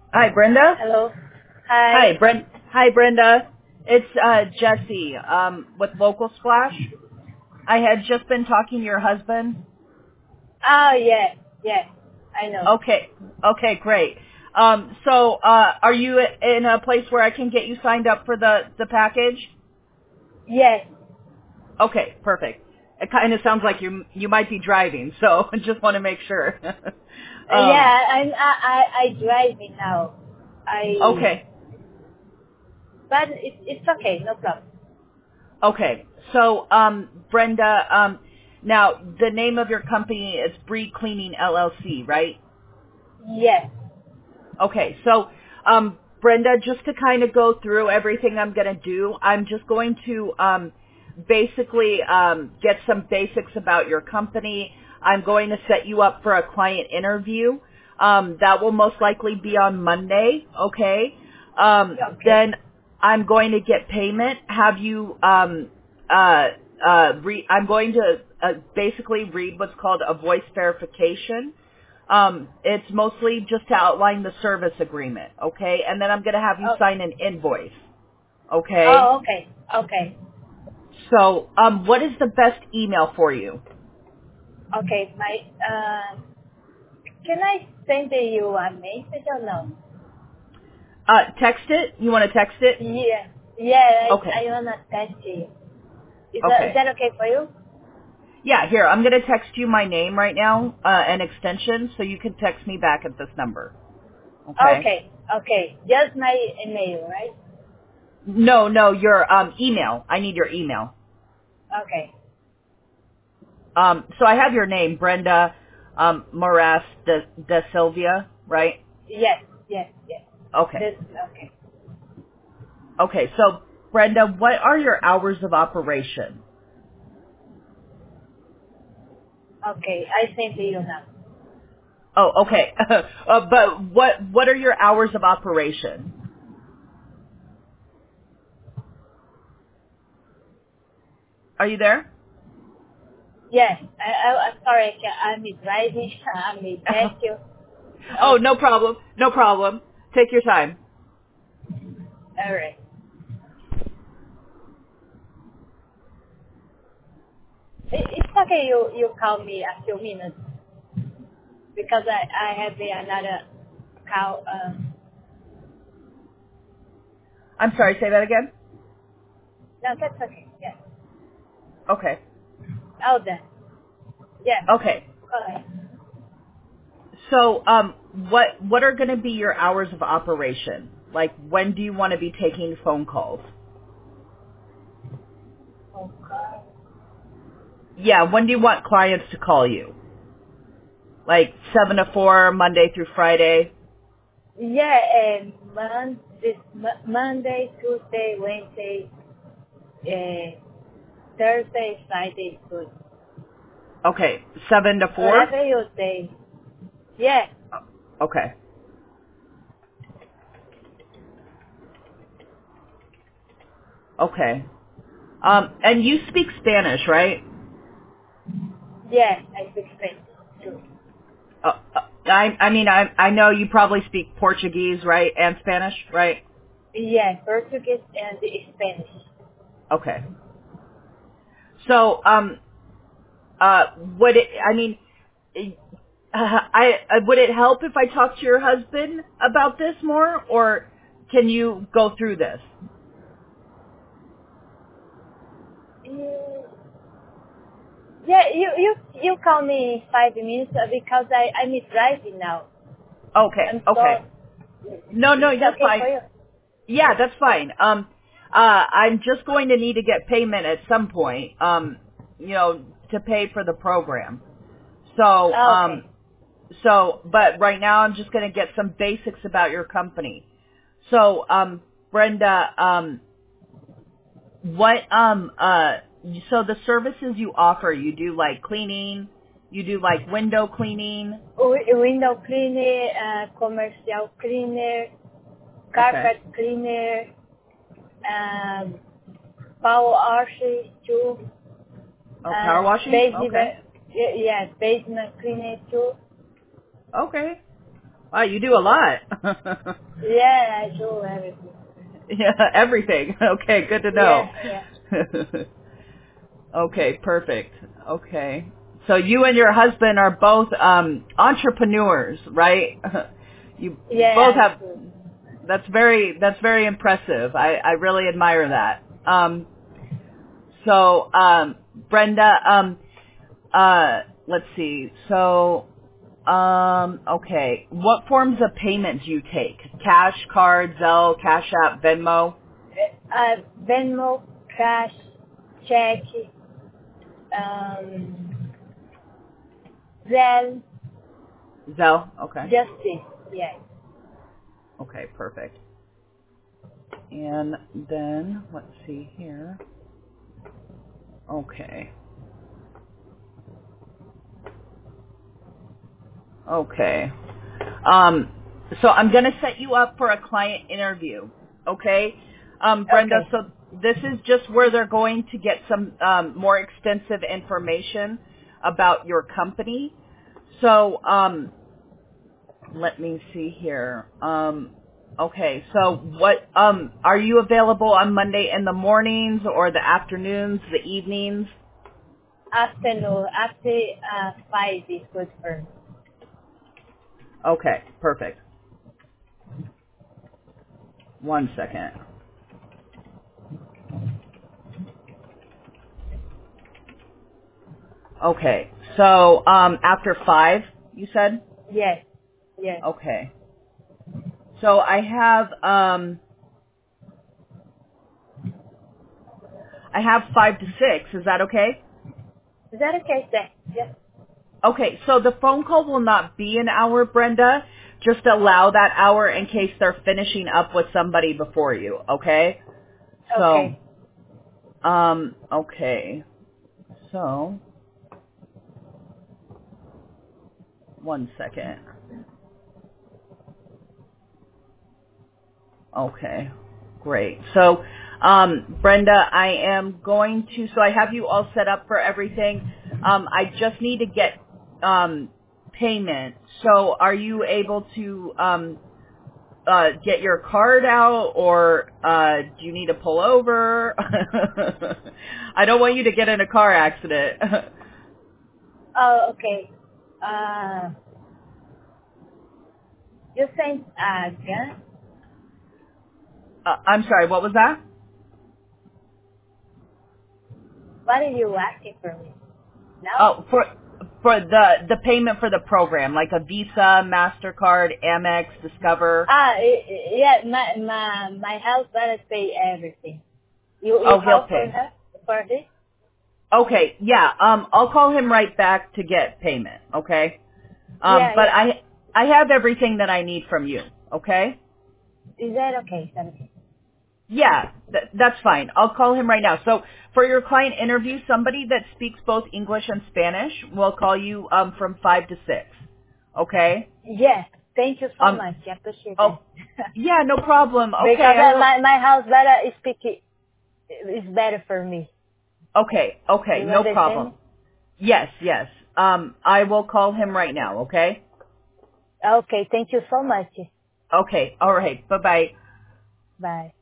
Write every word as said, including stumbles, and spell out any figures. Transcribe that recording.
Hi, Brenda. Hello. Hi. Hi, Brent. Hi, Brenda. It's uh, Jesse um, with Local Splash. I had just been talking to your husband. Oh, yeah. Yeah. I know. Okay. Okay, great. Um, so, uh, are you in a place where I can get you signed up for the the package? Yes. Okay, perfect. It kind of sounds like you you might be driving, so I just want to make sure. Uh, um, yeah, I'm, I, I, I driving now. I, okay. but it, it's okay. No problem. Okay. So, um, Brenda, um, now the name of your company is Bree Cleaning L L C, right? Yes. Okay. So, um, Brenda, just to kind of go through everything I'm going to do, I'm just going to um, basically um, get some basics about your company. I'm going to set you up for a client interview. Um, that will most likely be on Monday. Okay. Um, Okay. then I'm going to get payment. Have you? Um, uh, uh, re- I'm going to uh, basically read what's called a voice verification. Um, it's mostly just to outline the service agreement, okay? And then I'm going to have you Oh, sign an invoice, okay? oh, okay. Okay. So, um, what is the best email for you? Okay. My, uh, can I send you a message or no? Uh, text it? You want to text it? Yeah. Yeah, I, Okay, I wanna text you. Is that, is okay. that okay for you? Yeah, here, I'm going to text you my name right now, uh, an extension, so you can text me back at this number, okay? Okay. Okay. Just my email, right? No, no, your um, email. I need your email. Okay. Um, so I have your name, Brenda um, Moras de, de Silvia, right? Yes. Yes. Yes. Okay. This, okay. Okay, so Brenda, what are your hours of operation? Okay, I sent you now. Oh, okay. uh, but what what are your hours of operation? Are you there? Yes, I, I, I'm sorry, I can- I'm driving, I'm text you. Oh, Okay, no problem. No problem. Take your time. alright. It, it's okay you, you call me a few minutes because I, I have another call. Um, I'm sorry, say that again? no, that's okay. Yeah. Okay. Oh, then. Yeah. Okay. Okay. So, um what what are going to be your hours of operation? Like when do you want to be taking phone calls? Okay. Yeah, when do you want clients to call you? Like seven to four Monday through Friday? Yeah, and mon- this Mo- Monday, Tuesday, Wednesday, uh, Thursday, Friday, is good. Okay, seven to four? Whatever you say. Yeah. Okay. Okay. Um, and you speak Spanish, right? Yeah, I speak Spanish too. Uh, uh, I, I mean, I, I know you probably speak Portuguese, right, and Spanish, right? Yeah, Portuguese and Spanish. Okay. So, um, uh, would it? I mean, uh, I, I would it help if I talked to your husband about this more, or can you go through this? Mm, yeah, you you you call me five minutes uh, because I I'm driving now. Okay. I'm Okay. sorry. No, no, It's you're okay fine. for you? Yeah, that's fine. Um, uh, I'm just going to need to get payment at some point. Um, you know, to pay for the program. So, um, Okay. so, but right now I'm just going to get some basics about your company. So, um, Brenda, um, what, um, uh, so the services you offer, you do like cleaning, you do like window cleaning. W- window cleaner, uh, commercial cleaner, Okay. carpet cleaner, um, power washes too, Oh, power um, washing? basement, Okay. yeah, yeah, basement cleaner too. Okay. Wow, you do a lot. Yeah, I do everything. Yeah, everything. Okay, good to know. Yeah, yeah. Okay, perfect. Okay. So you and your husband are both um entrepreneurs, right? You both Yeah, have that's very that's very impressive. I I really admire that. Um so um Brenda um uh let's see. So um okay, what forms of payment do you take? Cash, card, Zelle, Cash App, Venmo? uh, Venmo, cash, check, um, Zelle, Zelle, okay. Justice, yeah. Okay, perfect. And then, let's see here. Okay. Okay. Um, so I'm going to set you up for a client interview. Okay? Um, Brenda, Okay, so this is just where they're going to get some um, more extensive information about your company. So um, let me see here. Um, okay, so what um, are you available on Monday in the mornings or the afternoons, the evenings? afternoon, after uh, five is good for me. Okay, perfect. One second. Okay, so um, after five, you said? Yes, yes. Okay. So I have um, I have five to six. Is that okay? Is that okay, sir? Yes. Okay, so the phone call will not be an hour, Brenda. Just allow that hour in case they're finishing up with somebody before you. Okay. So Okay. um, okay. So one second. Okay, great. So, um, Brenda, I am going to, so I have you all set up for everything. Um, I just need to get um, payment. So are you able to um, uh, get your card out, or uh, do you need to pull over? I don't want you to get in a car accident. Oh, okay. Uh, you sent again? uh, I'm sorry, what was that? What are you asking for me? No? Oh, for for the the payment for the program, like a Visa, Mastercard, Amex, Discover. Ah, i- i- yeah, my, my, my house better pay everything. You, you Oh, he'll call for pay. her? For this? Okay, yeah. Um, I'll call him right back to get payment. Okay. Um, Yeah, but yeah. I I have everything that I need from you. Okay. Is that okay? Is that okay? Yeah, th- that's fine. I'll call him right now. So for your client interview, somebody that speaks both English and Spanish will call you um from five to six. Okay. Yes. Thank you so Um. much. I appreciate Oh. that. Yeah, no problem. Okay, Because I uh, will. my, my house better speak it is better for me. Okay, okay, You no understand me? problem. Yes, yes. Um, I will call him right now, okay? Okay. Thank you so much. Okay, all right. Bye-bye. Bye.